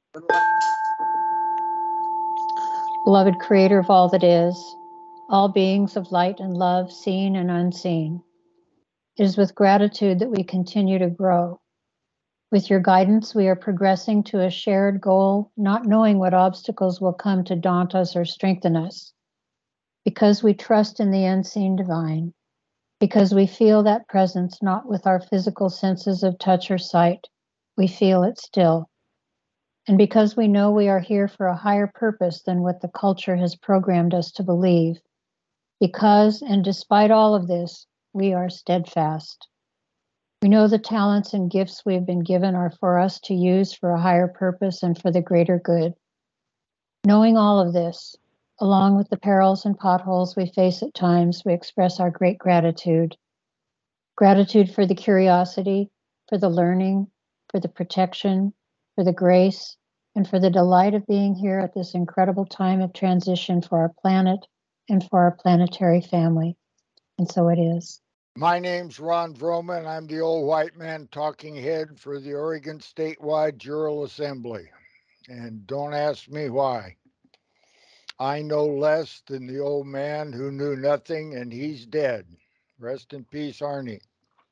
Beloved Creator of all that is, all beings of light and love, seen and unseen, it is with gratitude that we continue to grow. With your guidance, we are progressing to a shared goal, not knowing what obstacles will come to daunt us or strengthen us. Because we trust in the unseen divine, because we feel that presence not with our physical senses of touch or sight, we feel it still. And because we know we are here for a higher purpose than what the culture has programmed us to believe, because and despite all of this, we are steadfast. We know the talents and gifts we have been given are for us to use for a higher purpose and for the greater good. Knowing all of this, along with the perils and potholes we face at times, we express our great gratitude. Gratitude for the curiosity, for the learning, for the protection, for the grace, and for the delight of being here at this incredible time of transition for our planet and for our planetary family. And so it is. My name's Ron Vroman. I'm the old white man talking head for the Oregon Statewide General Assembly. And don't ask me why. I know less than the old man who knew nothing, and he's dead. Rest in peace, Arnie.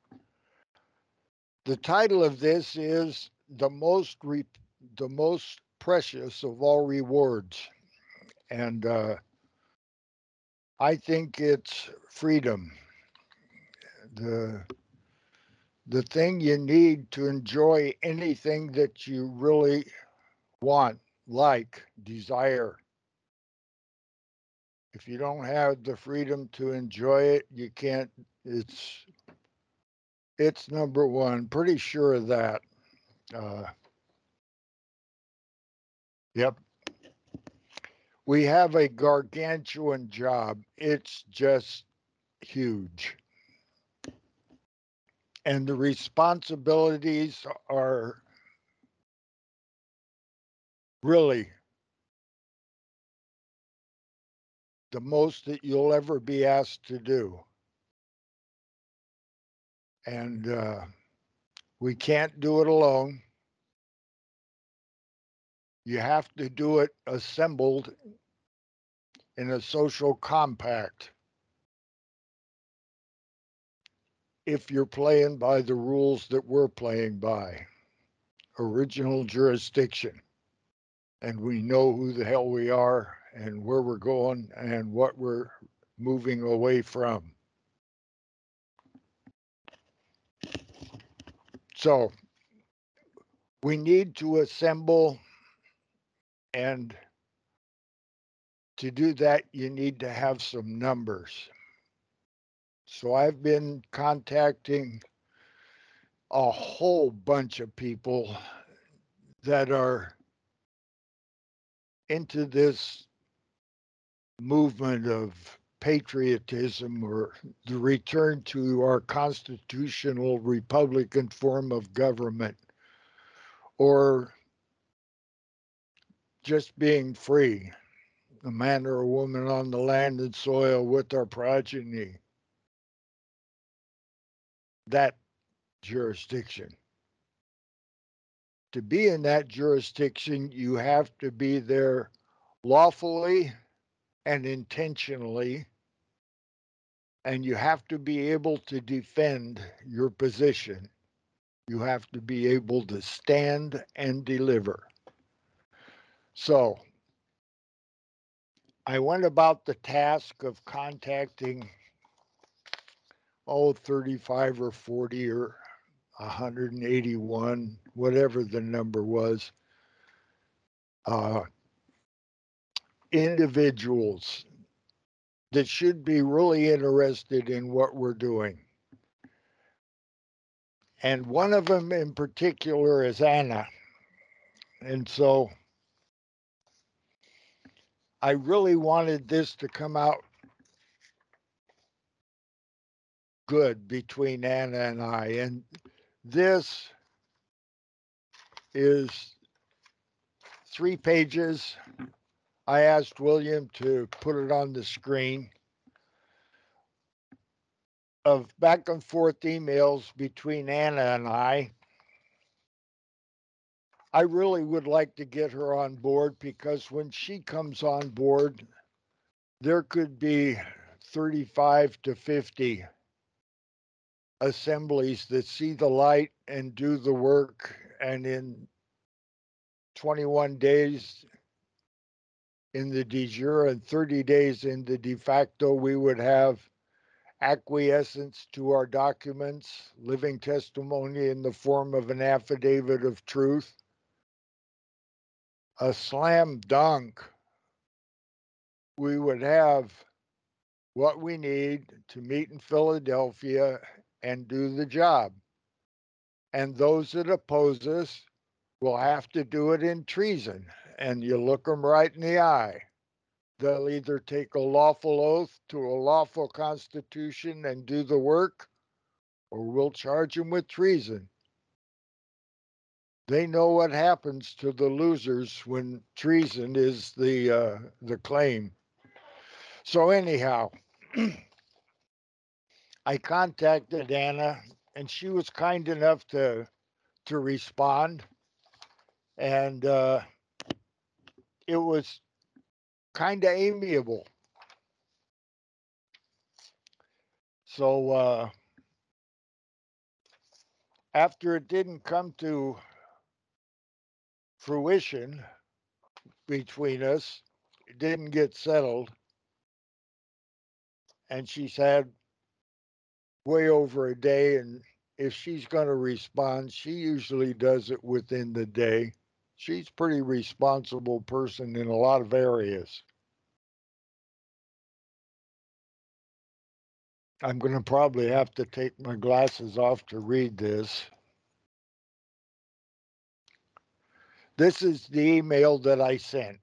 The title of this is the most precious of all rewards. And I think it's freedom. The the thing you need to enjoy anything that you really want, like, desire. If you don't have the freedom to enjoy it, you can't. It's number one. Pretty sure of that. Uh, yep. We have a gargantuan job. It's just huge. And the responsibilities are really the most that you'll ever be asked to do. And we can't do it alone. You have to do it assembled in a social compact if you're playing by the rules that we're playing by. Original jurisdiction. And we know who the hell we are and where we're going and what we're moving away from. So we need to assemble, and to do that, you need to have some numbers. So I've been contacting a whole bunch of people that are into this movement of patriotism or the return to our constitutional Republican form of government, or just being free, a man or a woman on the land and soil with our progeny. That jurisdiction. To be in that jurisdiction, you have to be there lawfully and intentionally, and you have to be able to defend your position. You have to be able to stand and deliver. So I went about the task of contacting 35 or 40 or 181, whatever the number was, uh, individuals that should be really interested in what we're doing. And one of them in particular is Anna. And so I really wanted this to come out good between Anna and I. And this is 3 pages. I asked William to put it on the screen of back and forth emails between Anna and I I really would like to get her on board, because when she comes on board, there could be 35 to 50 assemblies that see the light and do the work. And in 21 days in the de jure and 30 days in the de facto, we would have acquiescence to our documents, living testimony in the form of an affidavit of truth, a slam dunk. We would have what we need to meet in Philadelphia and do the job. And those that oppose us will have to do it in treason. And you look them right in the eye. They'll either take a lawful oath to a lawful constitution and do the work, or we'll charge them with treason. They know what happens to the losers when treason is the claim. So anyhow, I contacted Anna, and she was kind enough to respond, and it was kind of amiable. So after it didn't come to fruition between us, it didn't get settled, and she's had way over a day, and if she's going to respond, she usually does it within the day. She's a pretty responsible person in a lot of areas. I'm going to probably have to take my glasses off to read this. This is the email that I sent,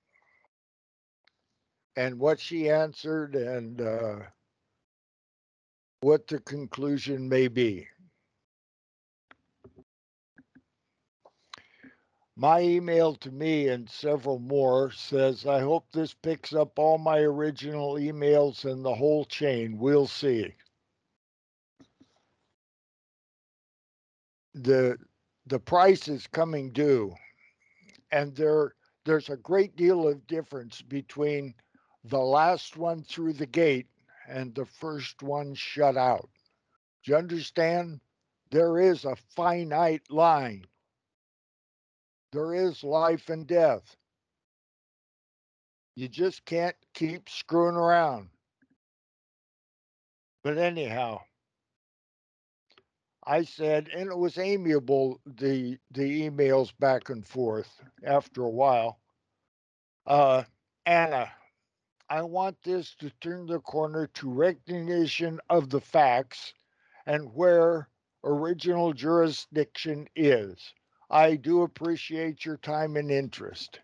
and what she answered, and what the conclusion may be. My email to me and several more says, I hope this picks up all my original emails and the whole chain. We'll see. The price is coming due, and there's a great deal of difference between the last one through the gate and the first one shut out. Do you understand? There is a finite line. There is life and death. You just can't keep screwing around. But anyhow, I said, and it was amiable, the emails back and forth after a while. Anna, I want this to turn the corner to recognition of the facts and where original jurisdiction is. I do appreciate your time and interest.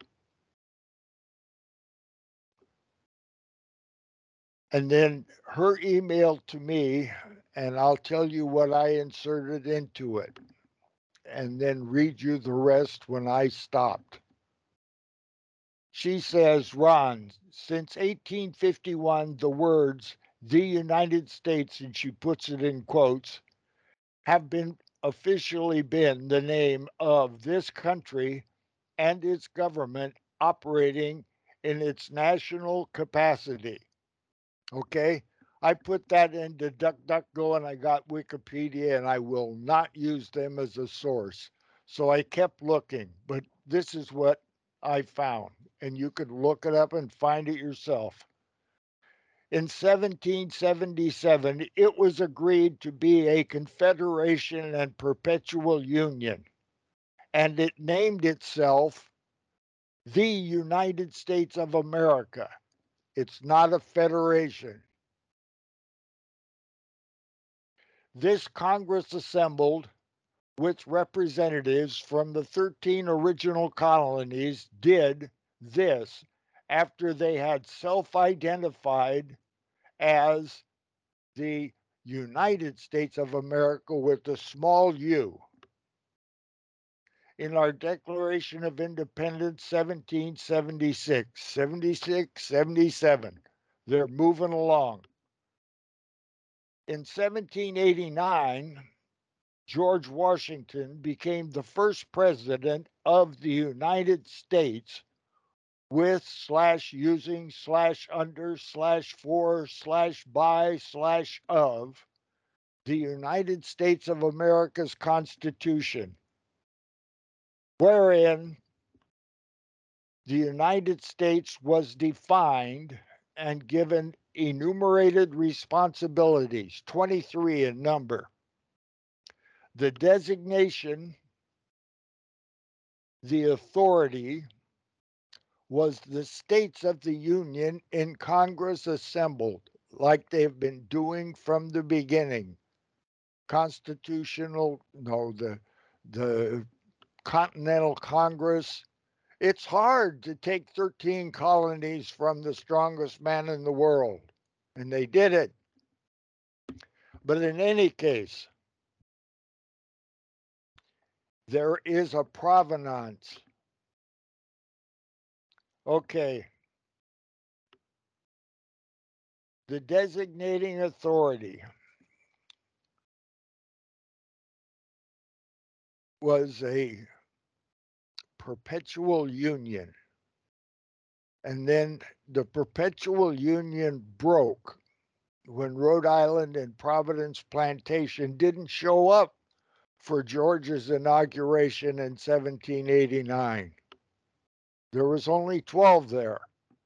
And then her email to me, and I'll tell you what I inserted into it, and then read you the rest when I stopped. She says, Ron, since 1851, the words, the United States, and she puts it in quotes, have been officially been the name of this country and its government operating in its national capacity. Okay? I put that into DuckDuckGo and I got Wikipedia, and I will not use them as a source. So I kept looking, but this is what I found, and you could look it up and find it yourself. In 1777, it was agreed to be a confederation and perpetual union, and it named itself the United States of America. It's not a federation. This Congress assembled with representatives from the 13 original colonies did this after they had self-identified as the United States of America with a small u. In our Declaration of Independence, 1776, 76, 77, they're moving along. In 1789, George Washington became the first president of the United States with / using / under / for / by / of the United States of America's Constitution, wherein the United States was defined and given enumerated responsibilities, 23 in number. The designation, the authority, was the states of the Union in Congress assembled, like they've been doing from the beginning. The Continental Congress. It's hard to take 13 colonies from the strongest man in the world, and they did it. But in any case, there is a provenance. Okay. The designating authority was a perpetual union. And then the perpetual union broke when Rhode Island and Providence Plantation didn't show up for George's inauguration in 1789. There was only 12 there.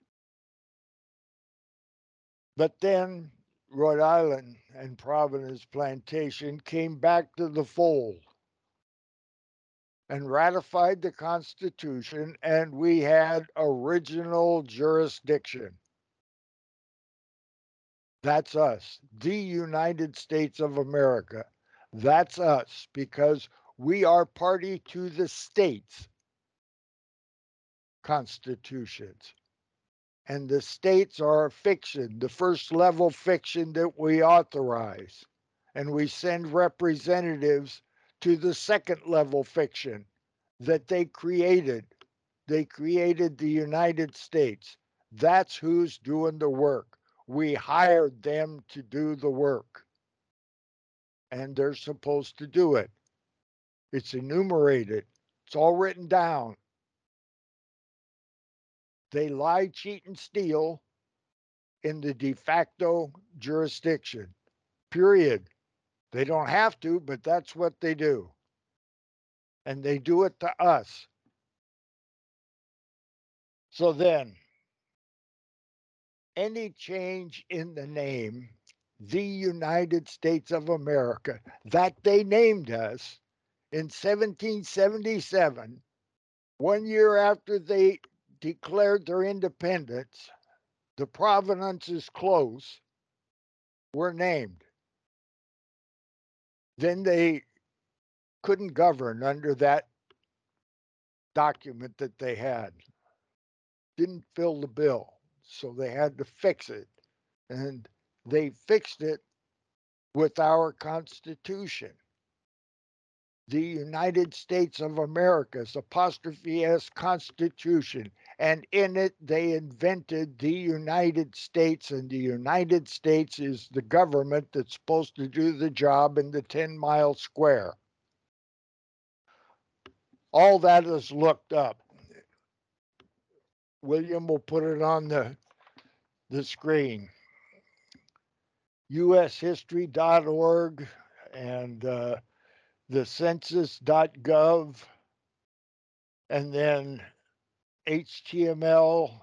But then Rhode Island and Providence Plantation came back to the fold and ratified the Constitution, and we had original jurisdiction. That's us, the United States of America. That's us because we are party to the states' constitutions. And the states are a fiction, the first level fiction that we authorize. And we send representatives to the second level fiction that they created. They created the United States. That's who's doing the work. We hired them to do the work. And they're supposed to do it. It's enumerated, it's all written down. They lie, cheat, and steal in the de facto jurisdiction. Period. They don't have to, but that's what they do. And they do it to us. So then, any change in the name, the United States of America, that they named us in 1777, 1 year after they declared their independence, the provinces close were named. Then they couldn't govern under that document that they had. Didn't fill the bill, so they had to fix it. And they fixed it with our Constitution. The United States of America's apostrophe S Constitution. And in it, they invented the United States, and the United States is the government that's supposed to do the job in the 10-mile square. All that is looked up. William will put it on the screen. ushistory.org and the census.gov, and then HTML,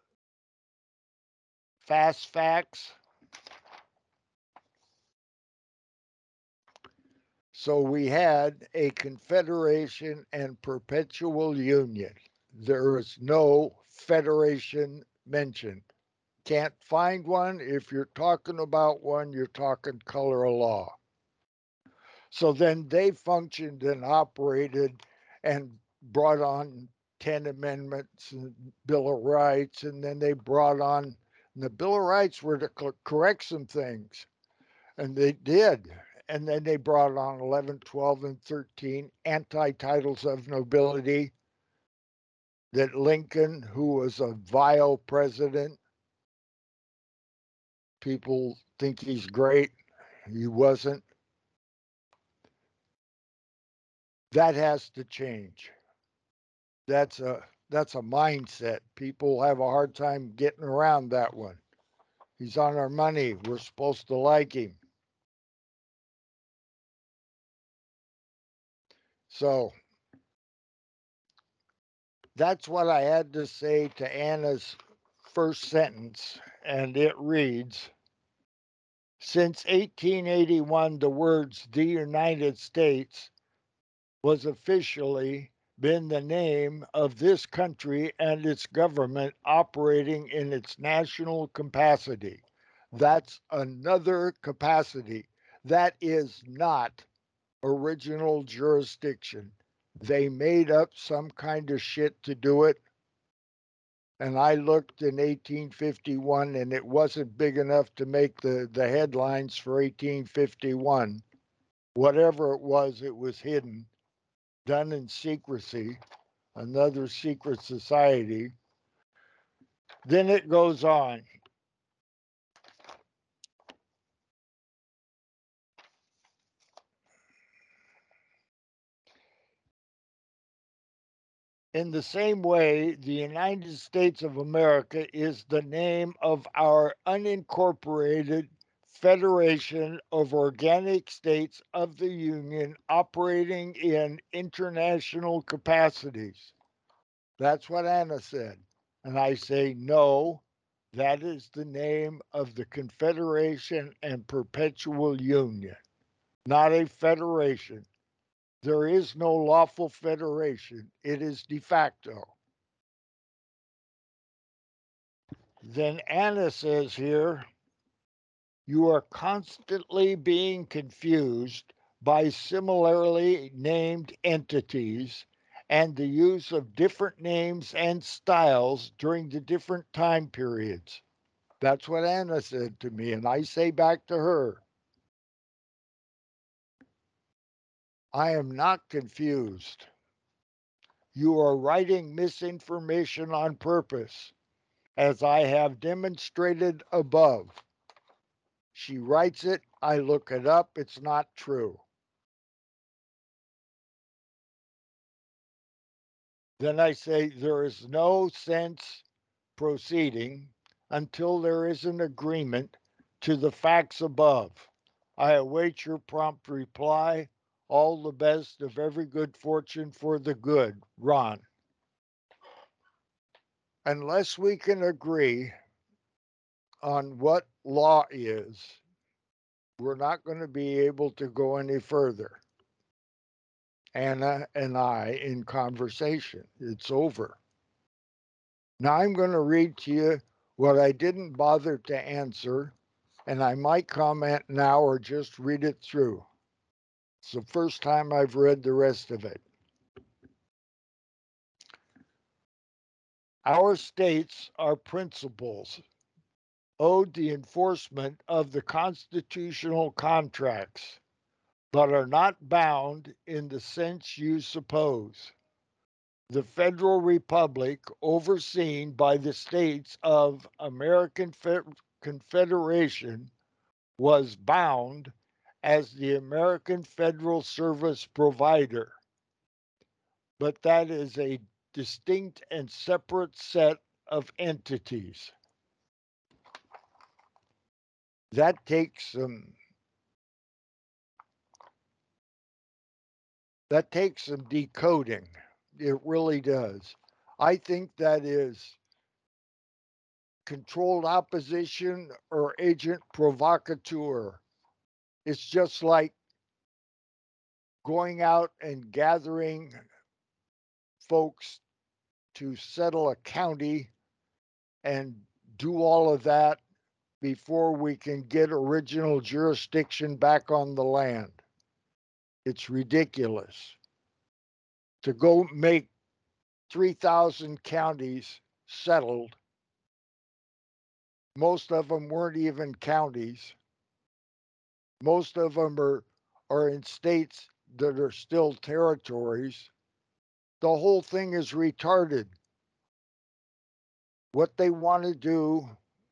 fast facts. So we had a confederation and perpetual union. There is no federation mentioned. Can't find one. If you're talking about one, you're talking color of law. So then they functioned and operated and brought on 10 amendments and Bill of Rights, and then they brought on, the Bill of Rights were to correct some things, and they did. And then they brought on 11, 12, and 13 anti-titles of nobility that Lincoln, who was a vile president, people think he's great. He wasn't. That has to change. That's a mindset. People have a hard time getting around that one. He's on our money. We're supposed to like him. So that's what I had to say to Anna's first sentence, and it reads, since 1881, the words the United States was officially been the name of this country and its government operating in its national capacity. That's another capacity. That is not original jurisdiction. They made up some kind of shit to do it. And I looked in 1851 and it wasn't big enough to make the headlines for 1851. Whatever it was hidden, done in secrecy, another secret society. Then it goes on. In the same way, the United States of America is the name of our unincorporated Federation of Organic States of the Union operating in international capacities. That's what Anna said. And I say, no, that is the name of the Confederation and Perpetual Union, not a federation. There is no lawful federation, it is de facto. Then Anna says here, you are constantly being confused by similarly named entities and the use of different names and styles during the different time periods. That's what Anna said to me, and I say back to her, I am not confused. You are writing misinformation on purpose, as I have demonstrated above. She writes it, I look it up, it's not true. Then I say, there is no sense proceeding until there is an agreement to the facts above. I await your prompt reply. All the best of every good fortune for the good, Ron. Unless we can agree on what law is, we're not going to be able to go any further. Anna and I in conversation. It's over. Now I'm going to read to you what I didn't bother to answer, and I might comment now or just read it through. It's the first time I've read the rest of it. Our states are principals owed the enforcement of the constitutional contracts, but are not bound in the sense you suppose. The Federal Republic, overseen by the states of American Confederation, was bound as the American Federal Service provider, but that is a distinct and separate set of entities. That takes some decoding. It really does. I think that is controlled opposition or agent provocateur. It's just like going out and gathering folks to settle a county and do all of that before we can get original jurisdiction back on the land. It's ridiculous. To go make 3,000 counties settled, most of them weren't even counties. Most of them are in states that are still territories. The whole thing is retarded. What they want to do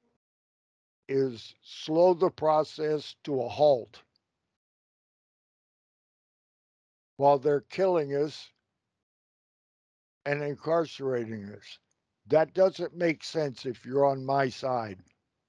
is slow the process to a halt. while they're killing us and incarcerating us. That doesn't make sense if you're on my side.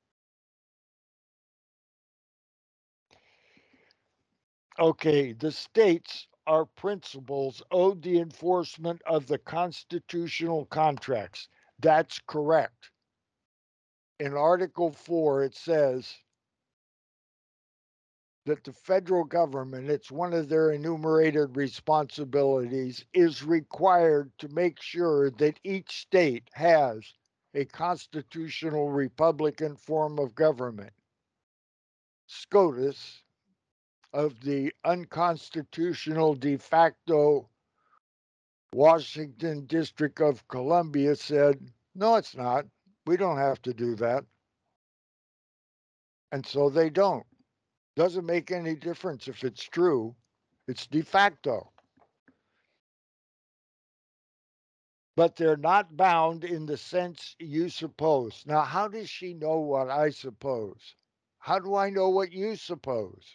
Okay, the states are principals owed the enforcement of the constitutional contracts. That's correct. In Article 4, it says that the federal government, it's one of their enumerated responsibilities, is required to make sure that each state has a constitutional Republican form of government. SCOTUS of the unconstitutional de facto Washington District of Columbia said, no, it's not. We don't have to do that. And so they don't. Doesn't make any difference if it's true. It's de facto. But they're not bound in the sense you suppose. Now, how does she know what I suppose? How do I know what you suppose?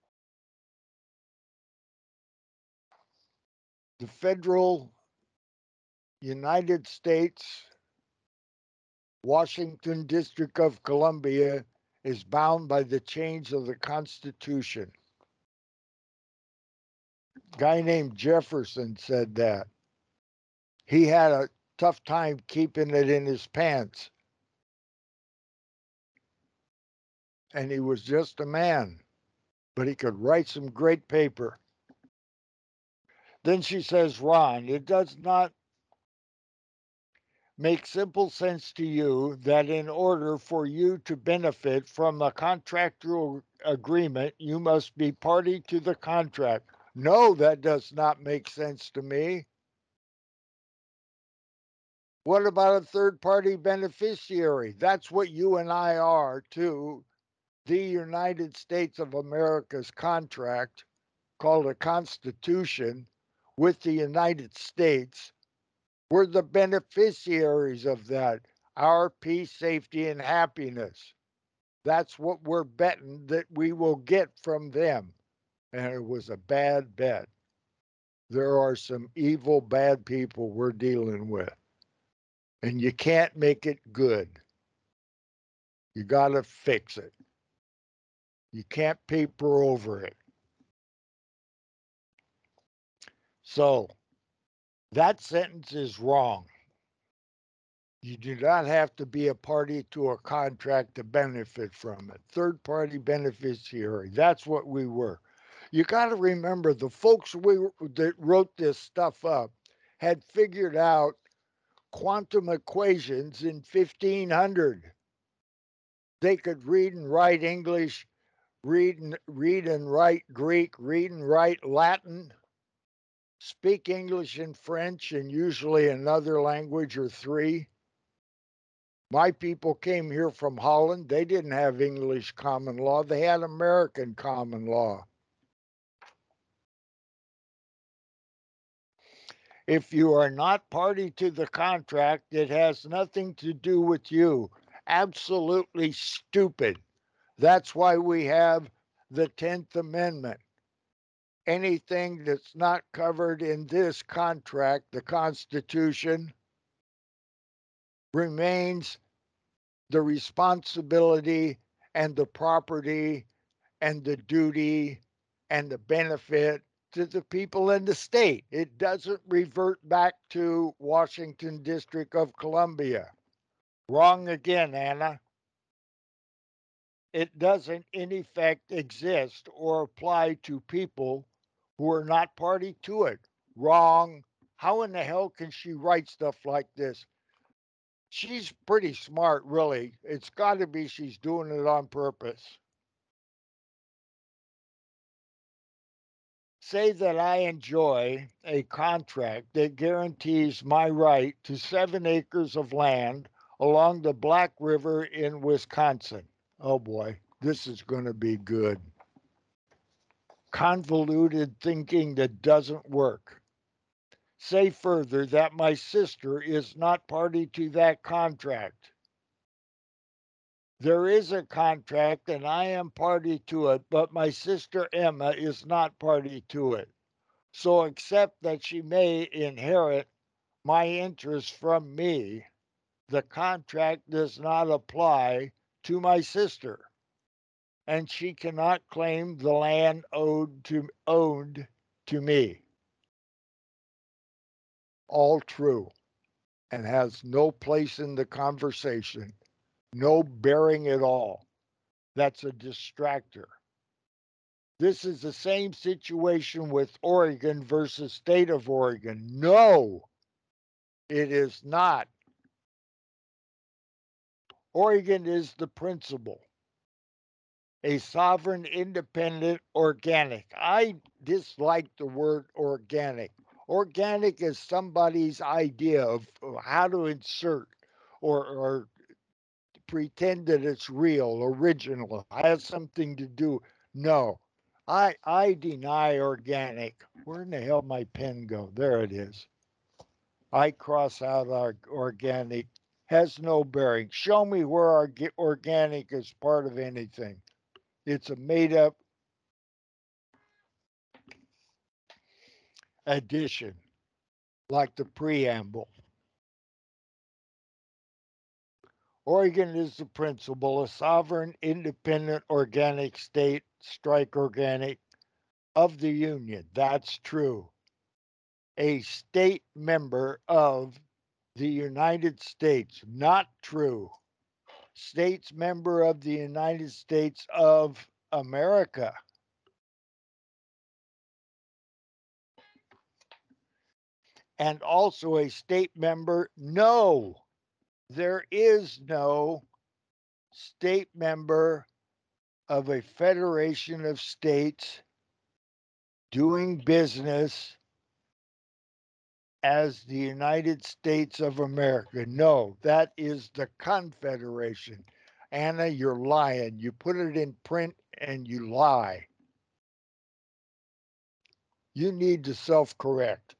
The federal United States, Washington District of Columbia is bound by the change of the Constitution. A guy named Jefferson said that. He had a tough time keeping it in his pants. And he was just a man, but he could write some great paper. Then she says, Ron, it does not make simple sense to you that in order for you to benefit from a contractual agreement, you must be party to the contract. No, that does not make sense to me. What about a third party beneficiary? That's what you and I are to the United States of America's contract called a Constitution with the United States. We're the beneficiaries of that. Our peace, safety, and happiness. That's what we're betting that we will get from them. And it was a bad bet. There are some evil, bad people we're dealing with. And you can't make it good. You got to fix it. You can't paper over it. So that sentence is wrong. You do not have to be a party to a contract to benefit from it. Third party beneficiary. That's what we were. You got to remember the folks that wrote this stuff up had figured out quantum equations in 1500. They could read and write English, read and write Greek, read and write Latin, speak English and French, and usually another language or three. My people came here from Holland. They didn't have English common law, they had American common law. If you are not party to the contract, it has nothing to do with you. Absolutely stupid. That's why we have the 10th Amendment. Anything that's not covered in this contract, the Constitution, remains the responsibility and the property and the duty and the benefit to the people in the state. It doesn't revert back to Washington District of Columbia. Wrong again, Anna. It doesn't in effect exist or apply to people who are not party to it. Wrong. How in the hell can she write stuff like this? She's pretty smart, really. It's got to be she's doing it on purpose. Say that I enjoy a contract that guarantees my right to 7 acres of land along the Black River in Wisconsin. Oh boy, this is going to be good. Convoluted thinking that doesn't work. Say further that my sister is not party to that contract. There is a contract and I am party to it, but my sister Emma is not party to it. So except that she may inherit my interest from me, the contract does not apply to my sister, and she cannot claim the land owned to me. All true, and has no place in the conversation, no bearing at all. That's a distractor. This is the same situation with Oregon versus state of Oregon. No, it is not. Oregon is the principle, a sovereign, independent, organic. I dislike the word organic. Organic is somebody's idea of how to insert or pretend that it's real, original, has something to do. No, I deny organic. Where in the hell my pen go? There it is. I cross out our organic. Has no bearing. Show me where our organic is part of anything. It's a made up addition, like the preamble. Oregon is the principle, a sovereign, independent, organic state, strike organic, of the Union. That's true. A state member of the United States. Not true. States member of the United States of America. And also a state member. No, there is no state member of a federation of states doing business as the United States of America. No, that is the Confederation. Anna, you're lying. You put it in print and you lie. You need to self correct.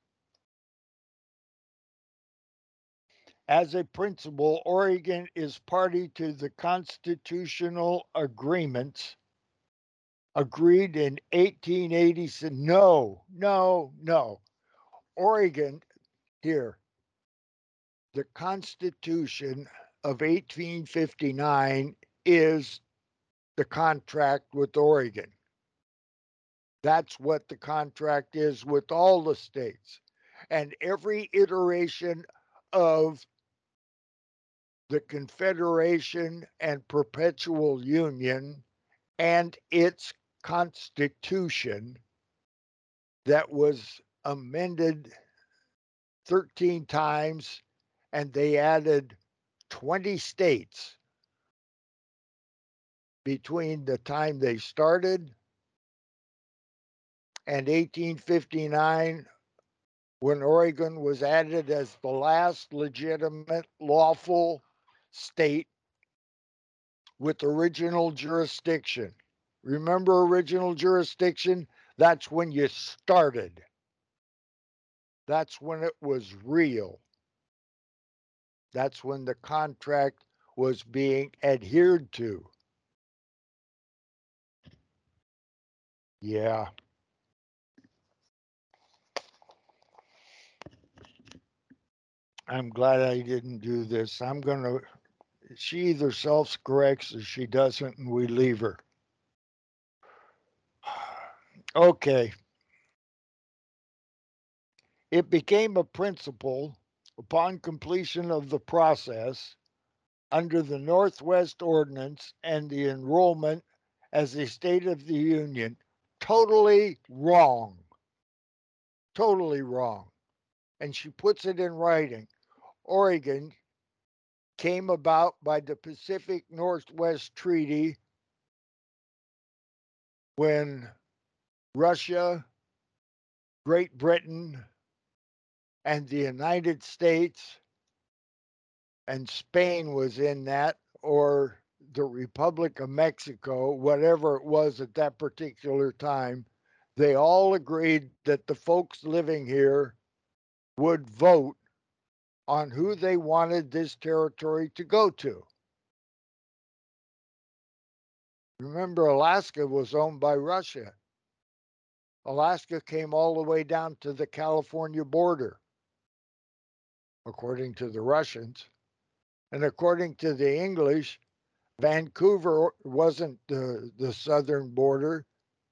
As a principle, Oregon is party to the constitutional agreements agreed in 1886. No, no, no. Oregon, here, the Constitution of 1859 is the contract with Oregon. That's what the contract is with all the states. And every iteration of the Confederation and Perpetual Union and its Constitution that was amended 13 times, and they added 20 states between the time they started and 1859, when Oregon was added as the last legitimate, lawful state with original jurisdiction. Remember original jurisdiction? That's when you started. That's when it was real. That's when the contract was being adhered to. Yeah. I'm glad I didn't do this. She either self corrects or she doesn't, and we leave her. Okay. It became a principle upon completion of the process under the Northwest Ordinance and the enrollment as a state of the Union. Totally wrong. Totally wrong. And she puts it in writing. Oregon came about by the Pacific Northwest Treaty when Russia, Great Britain, and the United States and Spain was in that, or the Republic of Mexico, whatever it was at that particular time, they all agreed that the folks living here would vote on who they wanted this territory to go to. Remember, Alaska was owned by Russia. Alaska came all the way down to the California border, according to the Russians. And according to the English, Vancouver wasn't the southern border.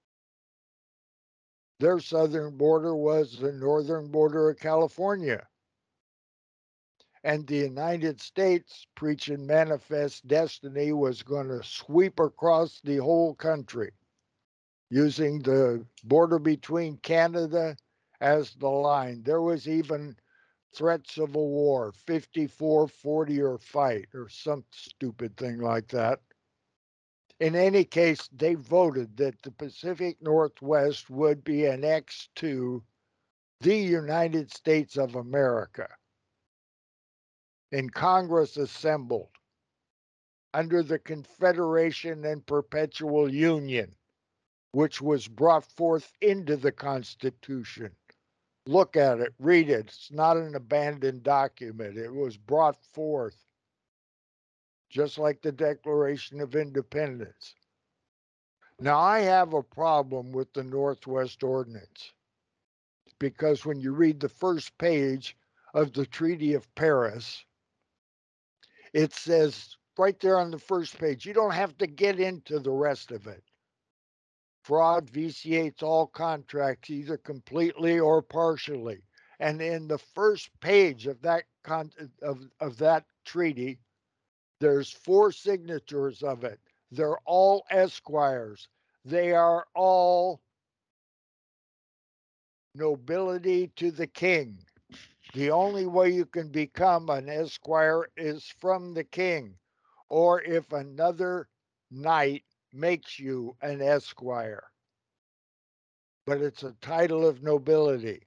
Their southern border was the northern border of California. And the United States, preaching manifest destiny, was going to sweep across the whole country using the border between Canada as the line. There was even threats of a war, 54, 40, or fight, or some stupid thing like that. In any case, they voted that the Pacific Northwest would be annexed to the United States of America. And Congress assembled under the Confederation and Perpetual Union, which was brought forth into the Constitution. Look at it, read it. It's not an abandoned document. It was brought forth, just like the Declaration of Independence. Now, I have a problem with the Northwest Ordinance because when you read the first page of the Treaty of Paris, it says right there on the first page, you don't have to get into the rest of it. Fraud vitiates all contracts, either completely or partially. And in the first page of that of that treaty, there's 4 signatures of it. They're all esquires. They are all nobility to the king. The only way you can become an esquire is from the king, or if another knight makes you an esquire. But it's a title of nobility.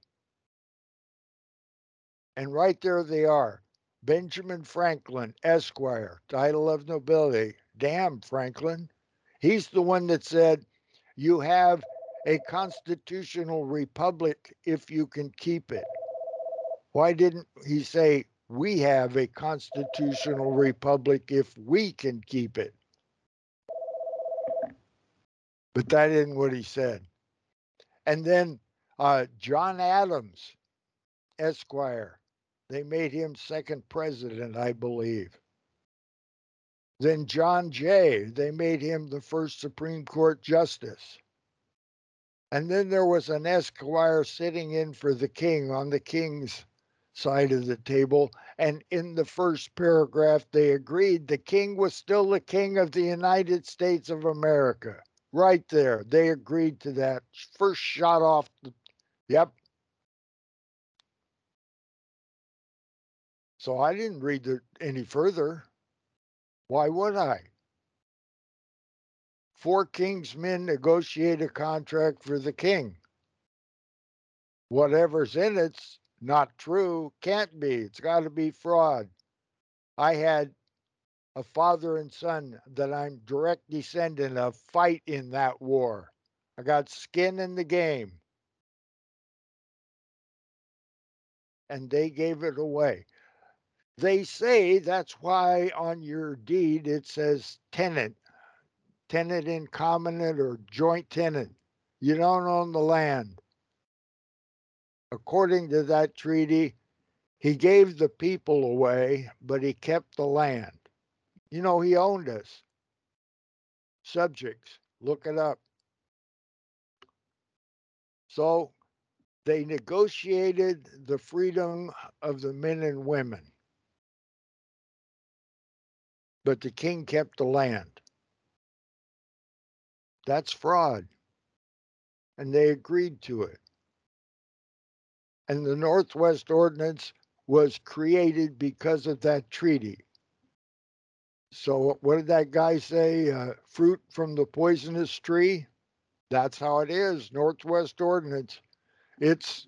And right there they are. Benjamin Franklin, Esquire, title of nobility. Damn, Franklin. He's the one that said, you have a constitutional republic if you can keep it. Why didn't he say, we have a constitutional republic if we can keep it? But that isn't what he said. And then John Adams, Esquire, they made him second president, I believe. Then John Jay, they made him the first Supreme Court justice. And then there was an esquire sitting in for the king on the king's side of the table. And in the first paragraph, they agreed the king was still the king of the United States of America. Right there, they agreed to that. First shot off the, yep. So I didn't read it any further. Why would I? 4 king's men negotiate a contract for the king. Whatever's in it's not true, can't be. It's got to be fraud. I had a father and son that I'm direct descendant of fight in that war. I got skin in the game. And they gave it away. They say that's why on your deed it says tenant in common or joint tenant. You don't own the land. According to that treaty, he gave the people away, but he kept the land. You know, he owned us. Subjects, look it up. So they negotiated the freedom of the men and women, but the king kept the land. That's fraud. And they agreed to it. And the Northwest Ordinance was created because of that treaty. So what did that guy say? Fruit from the poisonous tree? That's how it is. Northwest Ordinance. It's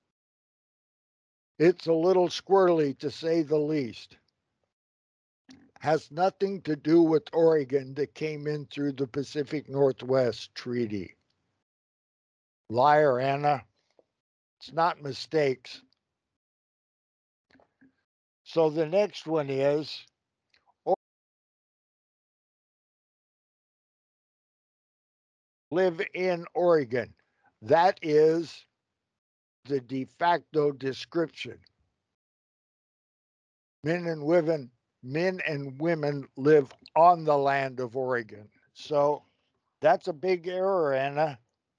a little squirrely, to say the least. Has nothing to do with Oregon that came in through the Pacific Northwest Treaty. Liar, Anna. It's not mistakes. So the next one is live in Oregon. That is the de facto description. Men and women live on the land of Oregon. So that's a big error, Anna.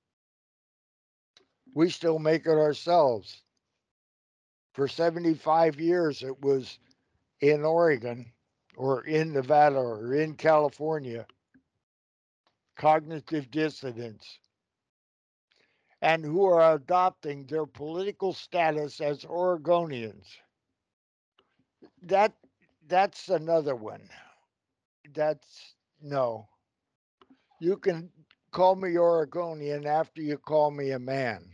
We still make it ourselves. For 75 years, it was in Oregon or in Nevada or in California, cognitive dissidents, and who are adopting their political status as Oregonians. That that's another one. That's no. You can call me Oregonian after you call me a man.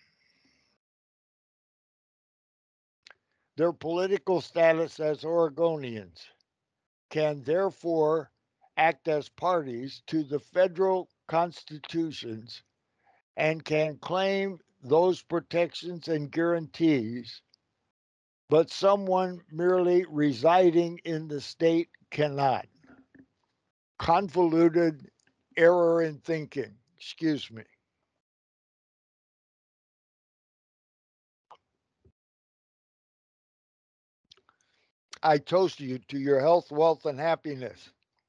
Their political status as Oregonians can therefore act as parties to the federal constitutions and can claim those protections and guarantees, but someone merely residing in the state cannot. Convoluted error in thinking. Excuse me. I toast you to your health, wealth, and happiness.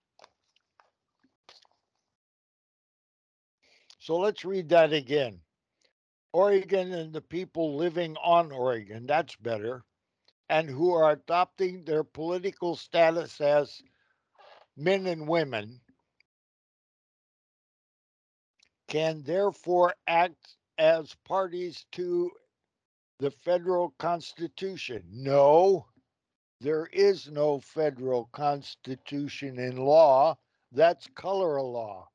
So let's read that again. Oregon and the people living on Oregon, that's better, and who are adopting their political status as men and women can therefore act as parties to the federal constitution. No, there is no federal constitution in law. That's color law.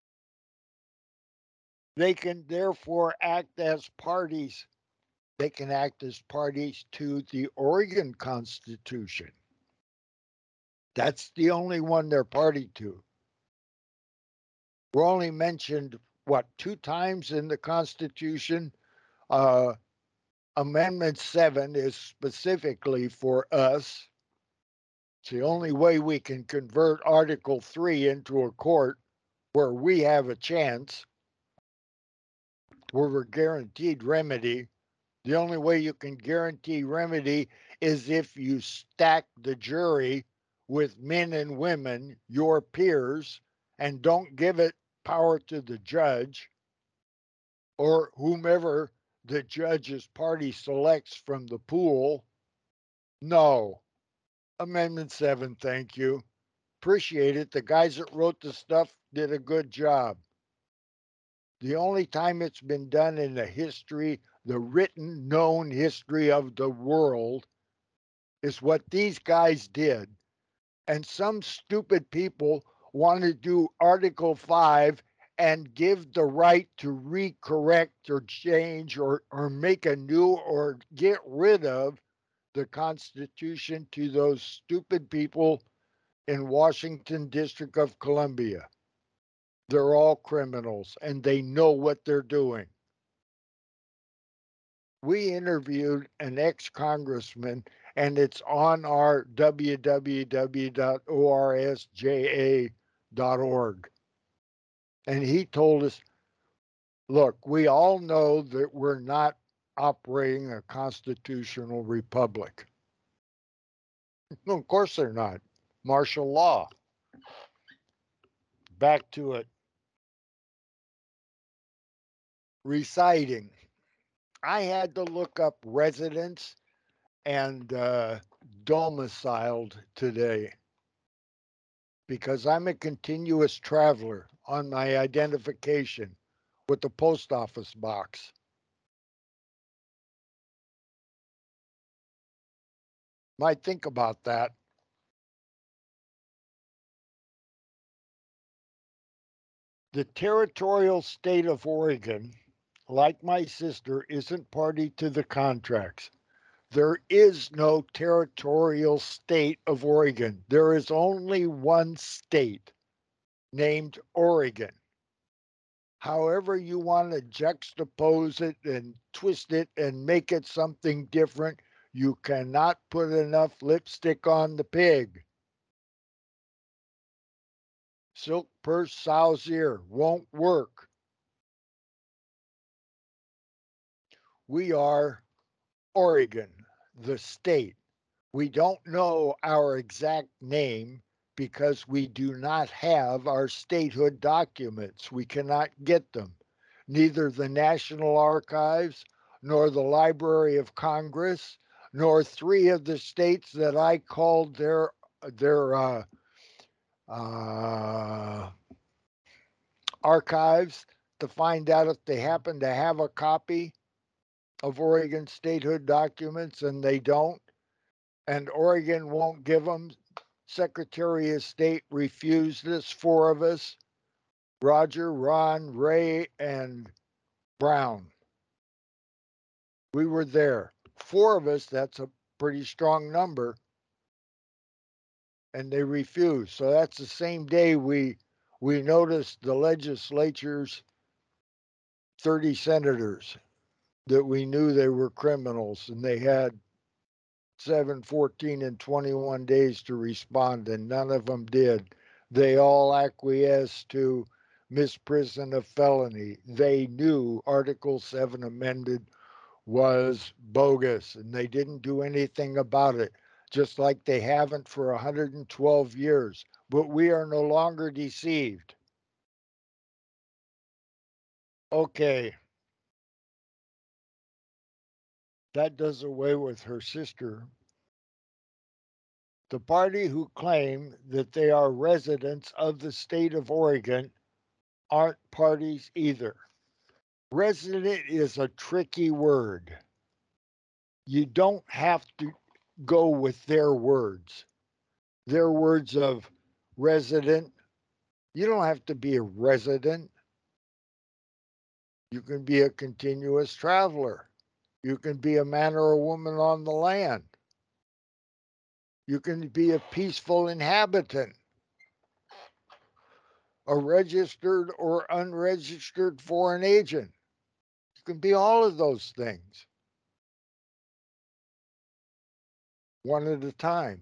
They can therefore act as parties. They can act as parties to the Oregon Constitution. That's the only one they're party to. We're only mentioned, what, two times in the Constitution? Uh, Amendment 7 is specifically for us. It's the only way we can convert Article 3 into a court where we have a chance, where we're guaranteed remedy. The only way you can guarantee remedy is if you stack the jury with men and women, your peers, and don't give it power to the judge or whomever the judge's party selects from the pool. No. Amendment 7, thank you. Appreciate it. The guys that wrote the stuff did a good job. The only time it's been done in the history, the written, known history of the world, is what these guys did. And some stupid people want to do Article 5 and give the right to recorrect or change or make a new or get rid of the Constitution to those stupid people in Washington, District of Columbia. They're all criminals and they know what they're doing. We interviewed an ex-congressman, and it's on our www.orsja.org. And he told us, look, we all know that we're not operating a constitutional republic. No, of course they're not. Martial law. Back to it. Reciting. I had to look up residence and domiciled today because I'm a continuous traveler on my identification with the post office box. Might think about that. The territorial state of Oregon, like my sister, isn't party to the contracts. There is no territorial state of Oregon. There is only one state named Oregon. However, you want to juxtapose it and twist it and make it something different, you cannot put enough lipstick on the pig. Silk purse, sow's ear won't work. We are Oregon, the state. We don't know our exact name because we do not have our statehood documents. We cannot get them. Neither the National Archives, nor the Library of Congress, nor three of the states that I called their uh, archives to find out if they happen to have a copy of Oregon statehood documents, and they don't, and Oregon won't give them. Secretary of State refused us, four of us: Roger, Ron, Ray, and Brown. We were there. Four of us, that's a pretty strong number, and they refused. So that's the same day we noticed the legislature's 30 senators that we knew they were criminals, and they had 7, 14, and 21 days to respond, and none of them did. They all acquiesced to misprison of felony. They knew Article 7 amended was bogus, and they didn't do anything about it, just like they haven't for 112 years. But we are no longer deceived. Okay, that does away with her sister. The party who claim that they are residents of the state of Oregon aren't parties either. Resident is a tricky word. You don't have to go with their words. Their words of resident. You don't have to be a resident. You can be a continuous traveler. You can be a man or a woman on the land. You can be a peaceful inhabitant, a registered or unregistered foreign agent. You can be all of those things, one at a time.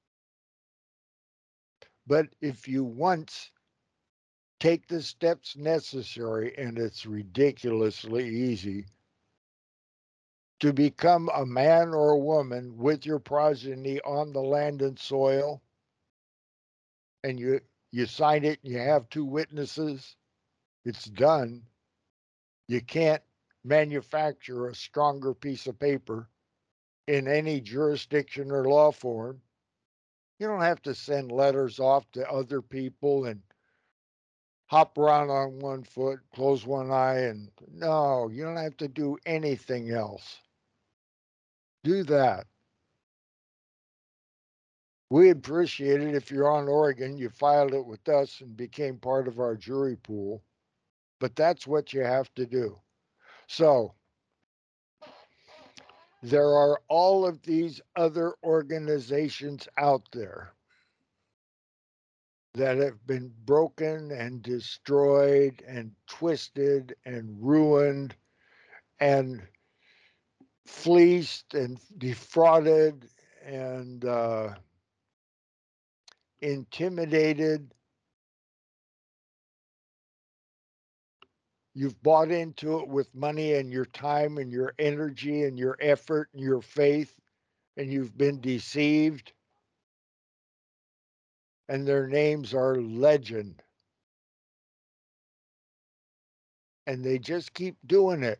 But if you once take the steps necessary, and it's ridiculously easy, to become a man or a woman with your progeny on the land and soil, and you sign it and you have two witnesses, it's done. You can't manufacture a stronger piece of paper in any jurisdiction or law form. You don't have to send letters off to other people and hop around on one foot, close one eye, and no, you don't have to do anything else. Do that. We appreciate it if you're on Oregon, you filed it with us and became part of our jury pool, but that's what you have to do. So there are all of these other organizations out there that have been broken and destroyed and twisted and ruined and fleeced and defrauded and intimidated. You've bought into it with money and your time and your energy and your effort and your faith, and you've been deceived. And their names are legend. And they just keep doing it.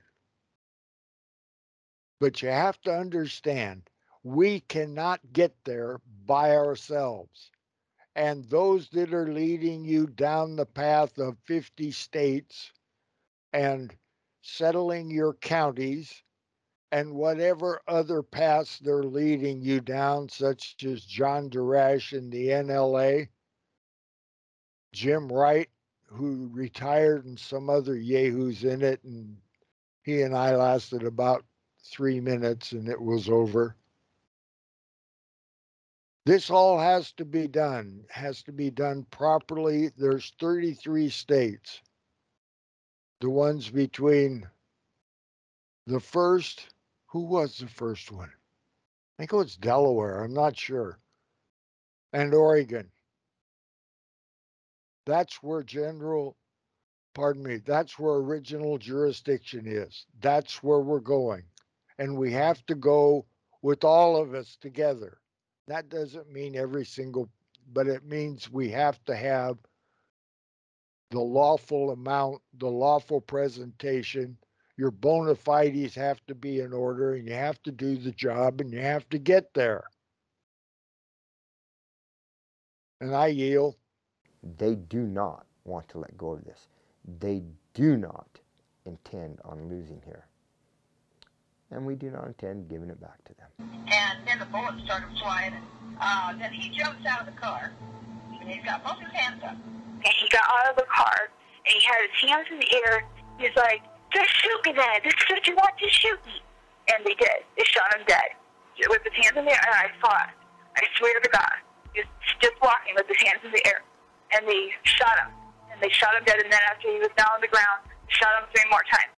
But you have to understand, we cannot get there by ourselves. And those that are leading you down the path of 50 states and settling your counties and whatever other paths they're leading you down, such as John Darash in the NLA, Jim Wright, who retired, and some other yahoos in it, and he and I lasted about 3 minutes and it was over. This all has to be done properly. There's 33 states. The ones between the first, who was the first one? I think it was Delaware, I'm not sure, and Oregon. That's where that's where original jurisdiction is. That's where we're going. and we have to go with all of us together. That doesn't mean every single, but it means we have to have the lawful amount, the lawful presentation. Your bona fides have to be in order, and you have to do the job, and you have to get there. And I yield. They do not want to let go of this. They do not intend on losing here. And we do not intend giving it back to them. And then the bullets started flying. Then he jumps out of the car. And he's got both his hands up. And he got out of the car, and he had his hands in the air. He's like, just shoot me then. This is what you want, just shoot me. And they did. They shot him dead. With his hands in the air, and I saw it. I swear to God. He was just walking with his hands in the air. And they shot him. And they shot him dead, and then after he was down on the ground, they shot him 3 more times.